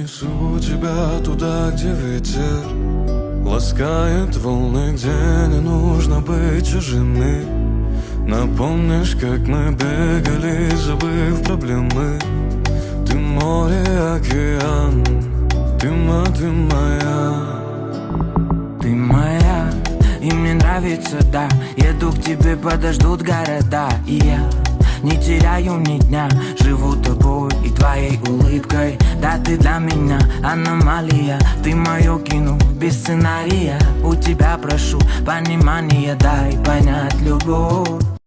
Несу тебя туда, где ветер ласкает волны, где не нужно быть чужими. Напомнишь, как мы бегали, забыв проблемы. Ты море, океан, ты моя. Ты моя, и мне нравится, да. Еду к тебе, подождут города. И я не теряю ни дня, живу тобой и твоей улыбкой. Да, ты для меня аномалия. Ты мое кино без сценария. У тебя прошу понимания, дай понять любовь.